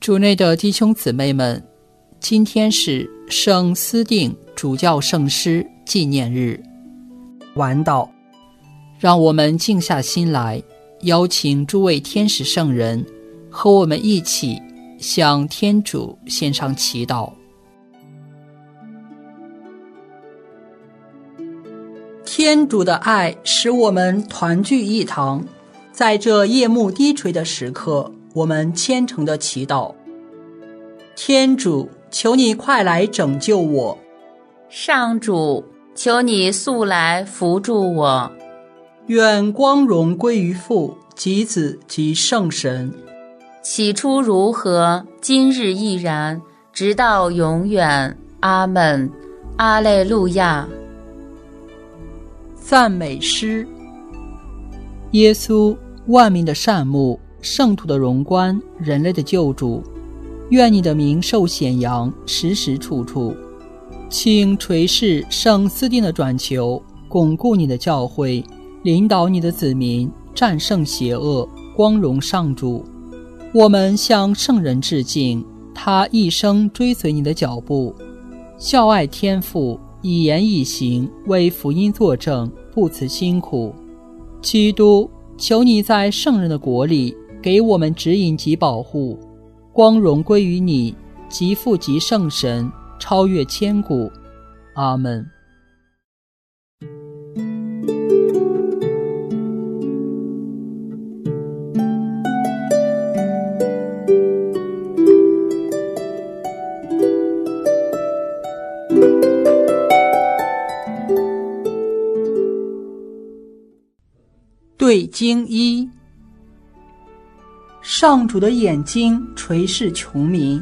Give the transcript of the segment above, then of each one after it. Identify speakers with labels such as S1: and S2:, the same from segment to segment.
S1: 主内的弟兄姊妹们，今天是圣思定主教圣师纪念日。
S2: 晚祷，
S1: 让我们静下心来，邀请诸位天使圣人和我们一起向天主献上祈祷。天主的爱使我们团聚一堂，在这夜幕低垂的时刻，我们虔诚地祈祷：天主，求你快来拯救我；
S3: 上主，求你速来扶助我。
S1: 愿光荣归于父及子及圣神，
S3: 起初如何，今日亦然，直到永远。阿们。阿肋路亚。
S1: 赞美诗。耶稣，万民的善牧，圣徒的荣冠，人类的救主，愿你的名受显扬，时时处处。请垂视圣思定的转求，巩固你的教会，领导你的子民，战胜邪恶，光荣上主。我们向圣人致敬，他一生追随你的脚步，孝爱天父，以言以行为福音作证，不辞辛苦。基督，求你在圣人的国里给我们指引及保护，光荣归于你，即父及圣神，超越千古。阿们。对经一。上主的眼睛垂视穷民。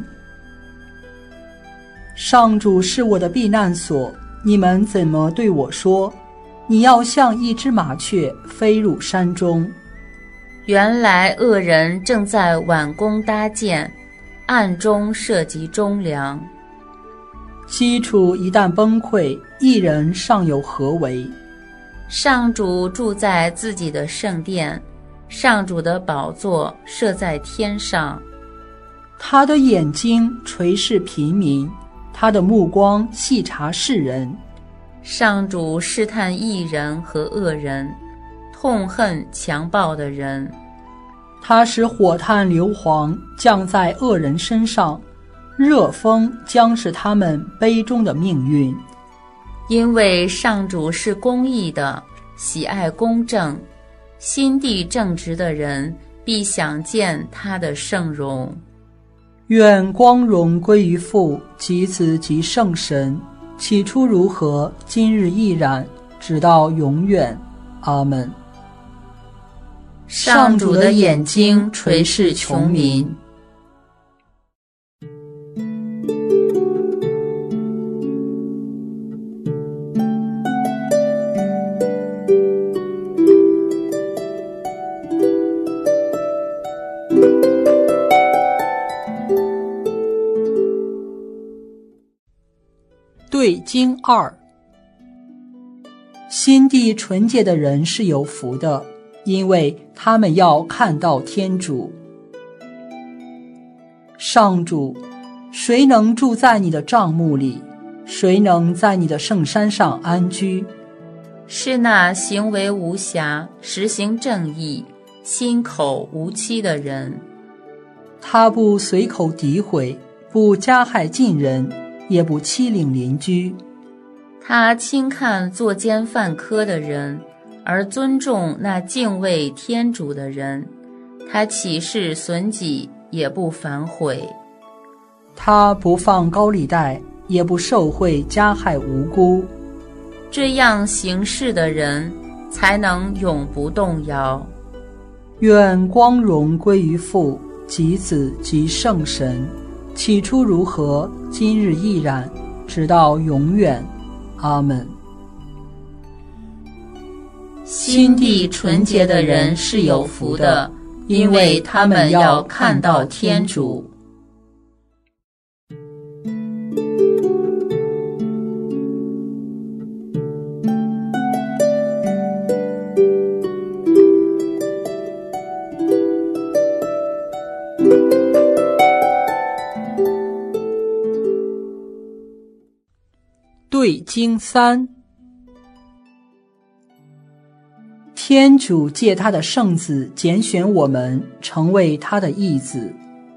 S1: 上主是我的避难所，你们怎么对我说？你要像一只麻雀飞入山中。
S3: 原来恶人正在挽弓搭箭，暗中设计忠良。
S1: 基础一旦崩溃，一人尚有何为？
S3: 上主住在自己的圣殿，上主的宝座设在天上。
S1: 他的眼睛垂视平民，他的目光细察世人。
S3: 上主试探义人和恶人，痛恨强暴的人。
S1: 他使火炭硫磺降在恶人身上，热风将是他们杯中的命运。
S3: 因为上主是公义的，喜爱公正，心地正直的人必享见他的圣容。
S1: 愿光荣归于父及子及圣神，起初如何，今日亦然，直到永远。阿们。
S3: 上主的眼睛垂视穷民。
S1: 对经二。心地纯洁的人是有福的，因为他们要看到天主。上主，谁能住在你的帐幕里？谁能在你的圣山上安居？
S3: 是那行为无瑕，实行正义，心口无欺的人。
S1: 他不随口诋毁，不加害近人，也不欺凌邻居。
S3: 他轻看作奸犯科的人，而尊重那敬畏天主的人。他起誓损己，也不反悔。
S1: 他不放高利贷，也不受贿加害无辜。
S3: 这样行事的人，才能永不动摇。
S1: 愿光荣归于父及子及圣神，起初如何，今日亦然，直到永远。阿们。
S3: 心地纯洁的人是有福的，因为他们要看到天主。
S1: 对经3。天主借他的圣子拣选我们，成为他的义子。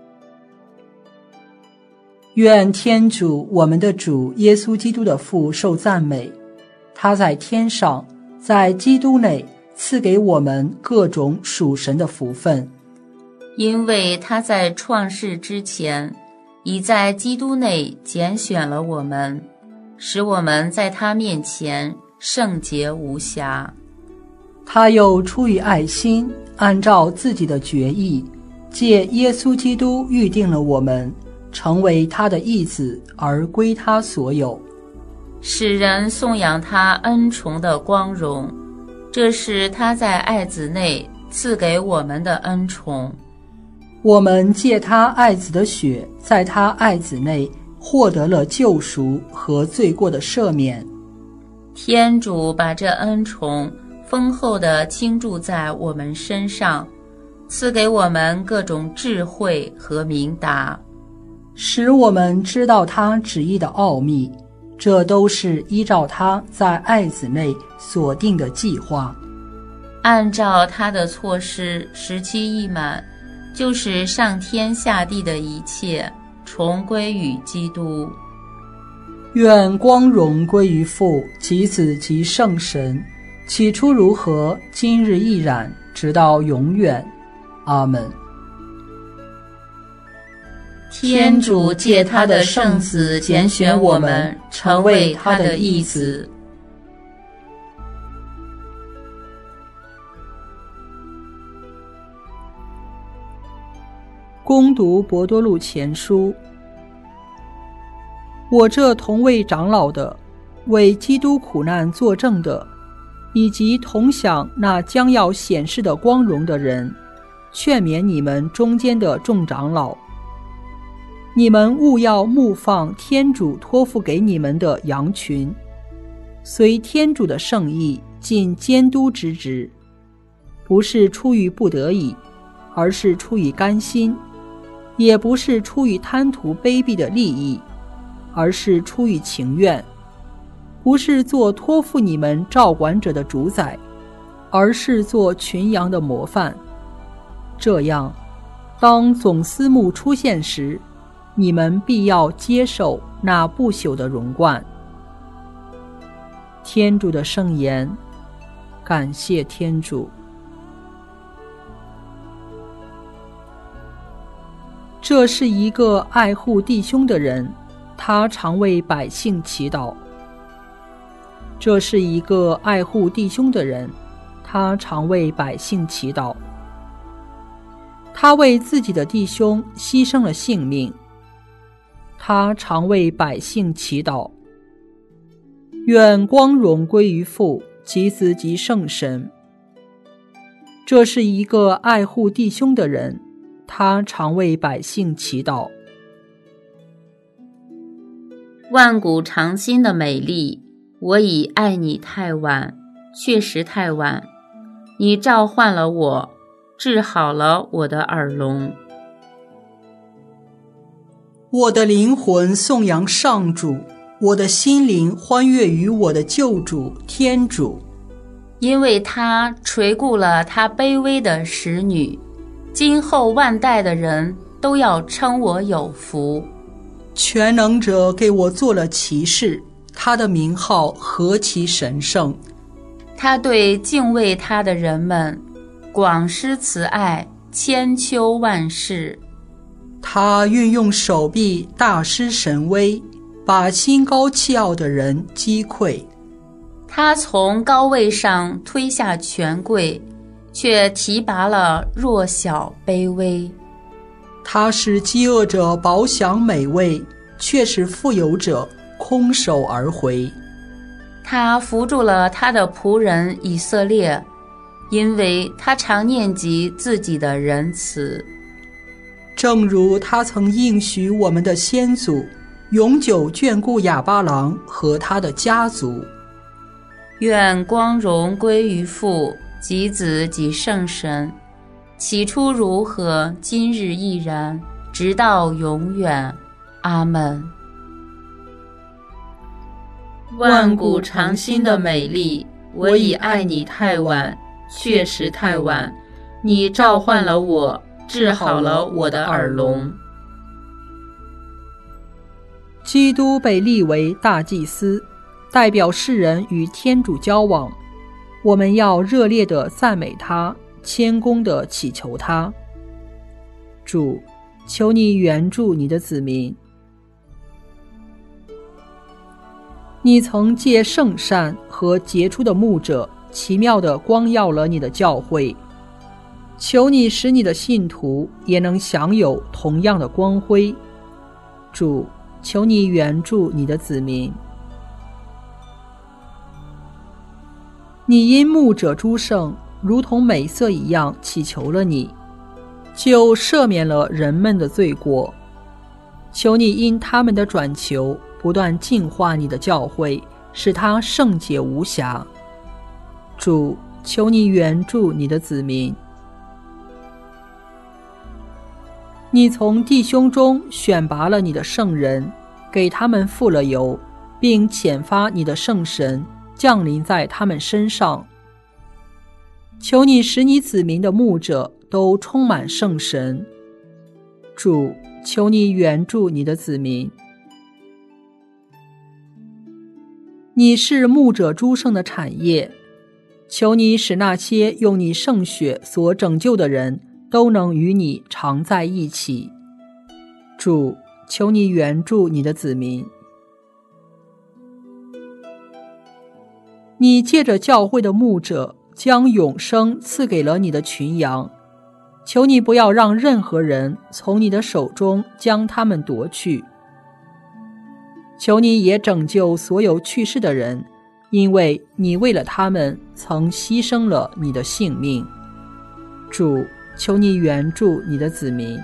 S1: 愿天主我们的主耶稣基督的父受赞美，他在天上，在基督内赐给我们各种属神的福分，
S3: 因为他在创世之前，已在基督内拣选了我们，使我们在他面前圣洁无瑕。
S1: 他又出于爱心，按照自己的决意，借耶稣基督预定了我们，成为他的义子，而归他所有，
S3: 使人颂扬他恩宠的光荣，这是他在爱子内赐给我们的恩宠。
S1: 我们借他爱子的血，在他爱子内获得了救赎和罪过的赦免。
S3: 天主把这恩宠丰厚地倾注在我们身上，赐给我们各种智慧和明达，
S1: 使我们知道他旨意的奥秘，这都是依照他在爱子内所定的计划，
S3: 按照他的措施时期一满，就使上天下地的一切重归于基督。
S1: 愿光荣归于父及子及圣神，起初如何，今日亦然，直到永远。阿们。
S3: 天主借他的圣子拣选我们，成为他的义子。
S1: 恭读伯多禄前书。我这同为长老的，为基督苦难作证的，以及同享那将要显示的光荣的人，劝勉你们中间的众长老，你们务要牧放天主托付给你们的羊群，随天主的圣意尽监督之职，不是出于不得已，而是出于甘心，也不是出于贪图卑鄙的利益，而是出于情愿，不是做托付你们照管者的主宰，而是做群羊的模范。这样，当总司牧出现时，你们必要接受那不朽的荣冠。天主的圣言，感谢天主。这是一个爱护弟兄的人，他常为百姓祈祷。这是一个爱护弟兄的人，他常为百姓祈祷。他为自己的弟兄牺牲了性命，他常为百姓祈祷。愿光荣归于父及子及圣神。这是一个爱护弟兄的人，他常为百姓祈祷。
S3: 万古长新的美丽，我已爱你太晚，确实太晚。你召唤了我，治好了我的耳聋。
S1: 我的灵魂颂扬上主，我的心灵欢悦于我的救主天主，
S3: 因为他垂顾了他卑微的使女，今后万代的人都要称我有福。
S1: 全能者给我做了骑士，他的名号何其神圣。
S3: 他对敬畏他的人们广施慈爱，千秋万世。
S1: 他运用手臂大施神威，把心高气傲的人击溃。
S3: 他从高位上推下权贵，却提拔了弱小卑微。
S1: 他使饥饿者饱享美味，却使富有者空手而回。
S3: 他扶助了他的仆人以色列，因为他常念及自己的仁慈。
S1: 正如他曾应许我们的先祖，永久眷顾亚巴郎和他的家族。
S3: 愿光荣归于父及子及圣神，起初如何，今日亦然，直到永远。阿们。 万古长新的美丽，我已爱你太晚，确实太晚。你召唤了我，治好了我的耳聋。
S1: 基督被立为大祭司，代表世人与天主交往。我们要热烈地赞美他，谦恭地祈求他。主，求你援助你的子民。你曾借圣善和杰出的牧者，奇妙地光耀了你的教会。求你使你的信徒也能享有同样的光辉。主，求你援助你的子民。你因牧者诸圣如同美色一样祈求了你，就赦免了人们的罪过。求你因他们的转求不断净化你的教会，使它圣洁无瑕。主，求你援助你的子民。你从弟兄中选拔了你的圣人，给他们付了油，并遣发你的圣神降临在他们身上。求你使你子民的牧者都充满圣神。主，求你援助你的子民。你是牧者诸圣的产业，求你使那些用你圣血所拯救的人都能与你常在一起。主，求你援助你的子民。你借着教会的牧者，将永生赐给了你的群羊，求你不要让任何人从你的手中将他们夺去。求你也拯救所有去世的人，因为你为了他们曾牺牲了你的性命。主，求你援助你的子民。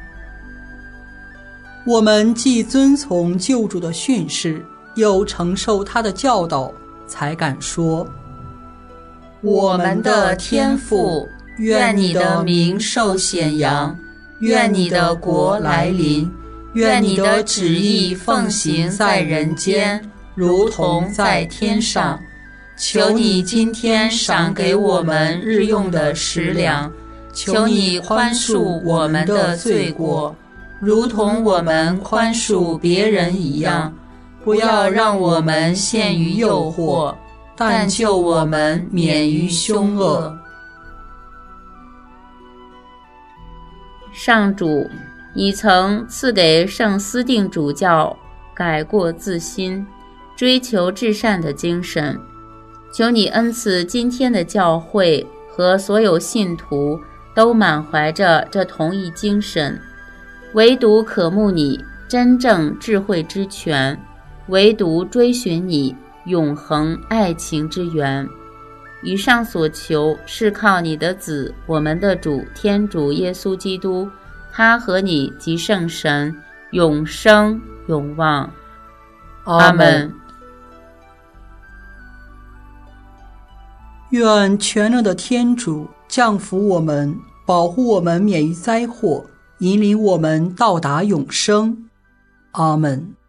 S1: 我们既遵从救主的训示，又承受他的教导，才敢说：
S3: 我们的天父，愿你的名受显扬，愿你的国来临，愿你的旨意奉行在人间，如同在天上。求你今天赏给我们日用的食粮，求你宽恕我们的罪过，如同我们宽恕别人一样。不要让我们陷于诱惑，但救我们免于凶恶。上主，你曾赐给圣思定主教改过自新，追求至善的精神。求你恩赐今天的教会和所有信徒都满怀着这同一精神，唯独渴慕你真正智慧之泉，唯独追寻你永恒爱情之源。以上所求是靠你的子，我们的主天主耶稣基督，他和你及圣神永生永望。阿们。
S1: 愿全能的天主降福我们，保护我们免于灾祸，引领我们到达永生。阿们。